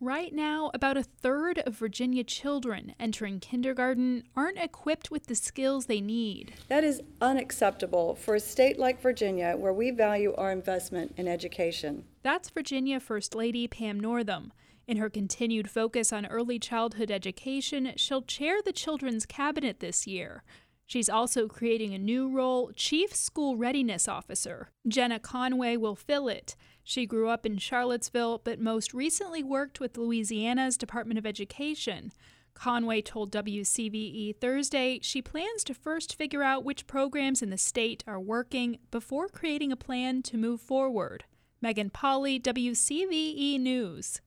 Right now, about a third of Virginia children entering kindergarten aren't equipped with the skills they need. That is unacceptable for a state like Virginia, where we value our investment in education. That's Virginia First Lady Pam Northam. In her continued focus on early childhood education, she'll chair the Children's Cabinet this year. She's also creating a new role, Chief School Readiness Officer. Jenna Conway will fill it. She grew up in Charlottesville, but most recently worked with Louisiana's Department of Education. Conway told WCVE Thursday she plans to first figure out which programs in the state are working before creating a plan to move forward. Megan Polly, WCVE News.